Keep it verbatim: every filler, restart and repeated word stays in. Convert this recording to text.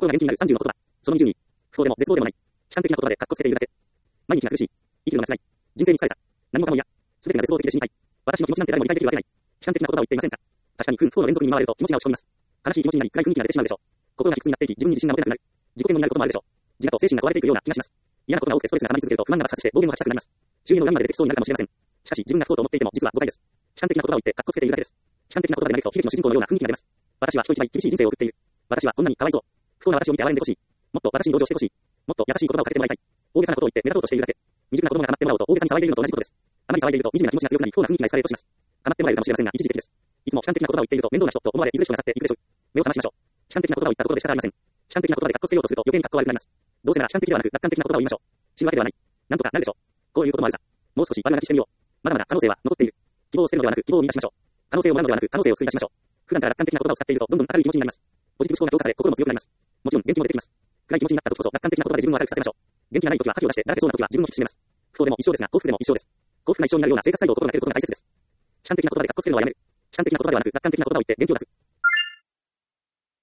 心が元気になるさんじゅうの言葉。そのにじゅうに。不幸でも絶望でもない。悲観的な言葉で格好つけているだけ。毎日が苦しい。生きるのが辛い。人生に疲れた。何もかも嫌。すべてが絶望的で心配。私の気持ちなんて誰も理解できるわけない。悲観的な言葉を言っていませんか。確かに、不幸の連続に見舞われると気持ちが落ち込みます。悲しい気持ちになり、暗い雰囲気が出てしまうでしょう。心が卑屈になっていき、自分に自信が持てなくなる。自己嫌悪になることもあるでしょう。自我と精神が壊れていくような気がします。嫌なことが多くてストレスが溜まり続けると不満が爆発して暴言が吐きたくなります。周囲の恨みまで出てきそうになるかもしれません。しかし、自分が不幸と思っていても実は誤解です。悲観的な言葉を言って格好つけているだけです。悲観的な言葉でないと悲劇の主人公のような雰囲気が出ます。私は人一倍厳しい人生を送っている。私はこんなにかわいそう。不幸な私を見て憐れんでほしい。もっと私に同情してほしい。もっと優しい言葉をかけてもらいたい。大げさなことを言って目立とうとしているだけ。未熟な子供が構ってもらおうと大げさに騒いでいるのと同じことです。あまり騒いでいると惨めな気持ちが強くなり、不幸な雰囲気がエスカレートします。構ってもらえるかもしれませんが、一時的です。いつも悲観的な言葉を言っていると面倒な人と思われ、いずれ人が去っていくでしょう。目を覚ましましょう。悲観的な言葉を言ったところで仕方ありません。悲観的な言葉で格好つけようとすると余計に格好悪くなります。どうせなら悲観的ではなく楽観的な言葉を言いましょう。死ぬわけではない。なんとかなるでしょう。こういうこともあるさ。もう少し悪ガキしてみよう。まだまだ可能性は残っている。希望を捨てるのではなく希望を見出しましょう。可能性をもらうのではなく可能性を作り出しましょう。普段から楽観的な言葉を使っているとどんどん明るい気持ちになります。ポジティブ思考が強化され心も強くなります。もちろん元気も出てきます。暗い気持ちになった時こそ楽観的な言葉で自分を明るくさせましょう。元気がない時は覇気を出してだらけそうな時は自分を引き締めます。不幸でも一生ですが幸福でも一生です。幸福が一生になるような生活態度を心がけることが大切です。悲観的な言葉で格好つけるのはやめる。悲観的な言葉ではなく楽観的な言葉を言って元気を出す。